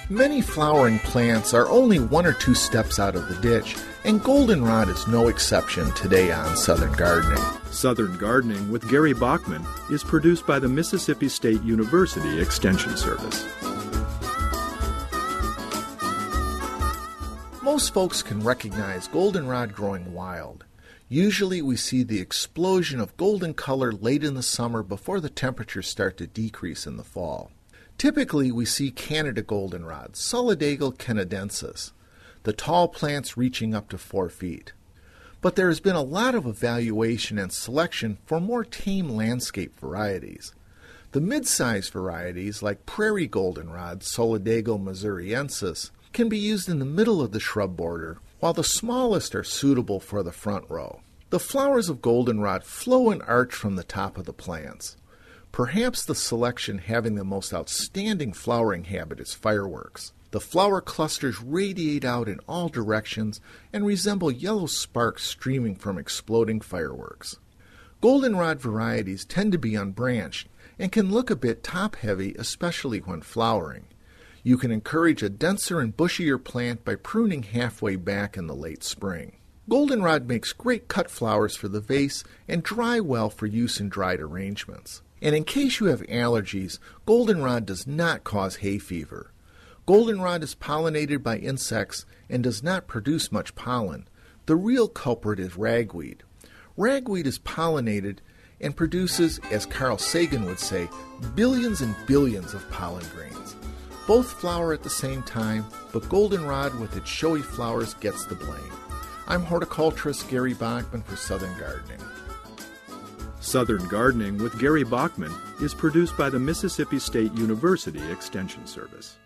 Many flowering plants are only 1 or 2 steps out of the ditch, and goldenrod is no exception today on Southern Gardening. Southern Gardening with Gary Bachman is produced by the Mississippi State University Extension Service. Most folks can recognize goldenrod growing wild. Usually we see the explosion of golden color late in the summer before the temperatures start to decrease in the fall. Typically, we see Canada goldenrod, Solidago canadensis, the tall plants reaching up to 4 feet. But there has been a lot of evaluation and selection for more tame landscape varieties. The mid-sized varieties, like prairie goldenrod, Solidago missouriensis, can be used in the middle of the shrub border, while the smallest are suitable for the front row. The flowers of goldenrod flow and arch from the top of the plants. Perhaps the selection having the most outstanding flowering habit is fireworks. The flower clusters radiate out in all directions and resemble yellow sparks streaming from exploding fireworks. Goldenrod varieties tend to be unbranched and can look a bit top-heavy, especially when flowering. You can encourage a denser and bushier plant by pruning halfway back in the late spring. Goldenrod makes great cut flowers for the vase and dry well for use in dried arrangements. And in case you have allergies, goldenrod does not cause hay fever. Goldenrod is pollinated by insects and does not produce much pollen. The real culprit is ragweed. Ragweed is pollinated and produces, as Carl Sagan would say, billions and billions of pollen grains. Both flower at the same time, but goldenrod with its showy flowers gets the blame. I'm horticulturist Gary Bachman for Southern Gardening. Southern Gardening with Gary Bachman is produced by the Mississippi State University Extension Service.